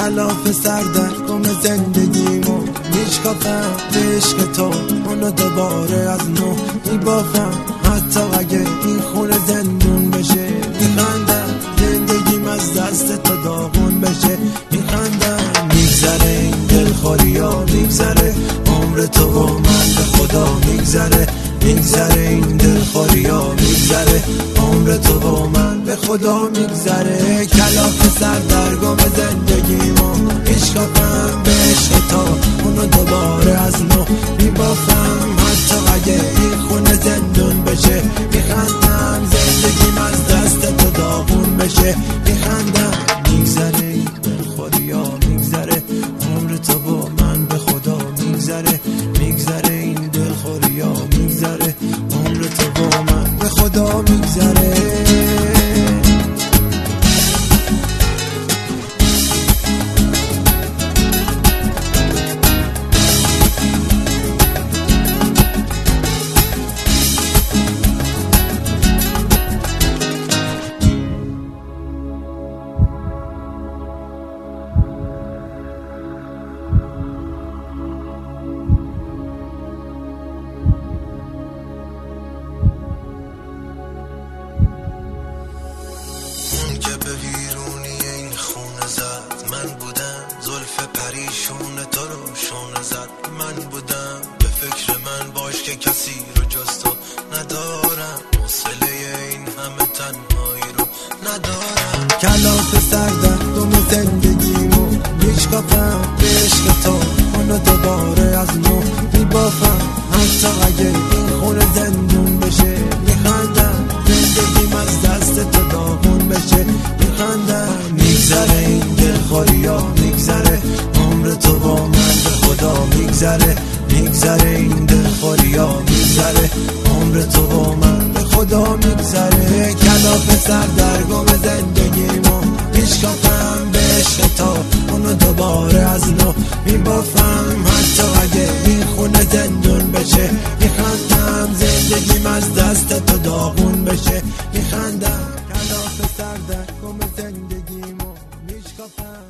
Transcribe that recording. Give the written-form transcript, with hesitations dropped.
کلاف سردرگم زندگیمو میشکافم به عشق تو، اونو دوباره از نو میبافم. حتی اگه این خونه زندون بشه میخندم، زندگیم از دست تو داغون بشه میخندم. میگذره این دلخوریا، میگذره عمر تو و من به خدا میگذره. میگذره این دلخوریا، میگذره عمر تو و من به خدا میگذره. کلاف سردرگم زندگیمو میشکافم به عشق تو، اونو دوباره از نو میبافم. حتی اگه این خونه زندون بشه میخندم، زندگیم از دست تو داغون بشه میخندم. میگذره این دلخوریا، میگذره عمر تو و من به خدا میگذره. میگذره این دلخوریا، میگذره عمر تو و من به خدا میگذره. من بودم زلف پریشون تو رو شونه زد، من بودم به فکر من باش که کسی رو جز تو ندارم، حوصله این همه تنهایی رو ندارم. کلاف سردرگم زندگیمو میشکافم به عشق تو، اونو دوباره از نو میبافم. حتی اگه این خونه زندون بشه میخندم، زندگیم از دست تو داغون بشه میخندم. میگذره این دلخوریا، میگذره عمر تو با من به خدا میگذره. میگذره این دلخوریا، میگذره عمر تو با من به خدا میگذره. کلاف سردرگم زندگیمو میشکافم به عشق تو، اونو دوباره از نو میبافم. حتی اگه این خونه زندون بشه میخندم، زندگیم از دست تو داغون بشه میخندم. کلاف سردرگم زندگیمو میشکافم.